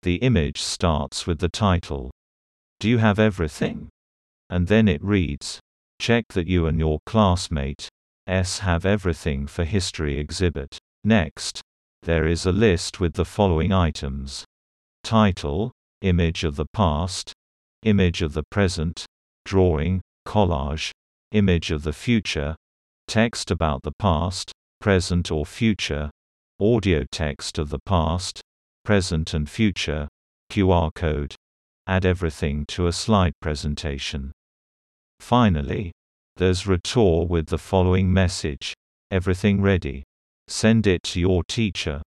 The image starts with the title, "Do you have everything?" And then it reads, "Check that you and your classmates have everything for history exhibit." Next, there is a list with the following items: title, image of the past, image of the present, drawing, collage, image of the future, text about the past, present or future, audio text of the past, present and future, QR code. Add everything to a slide presentation. Finally, there's Retour with the following message: "Everything ready. Send it to your teacher."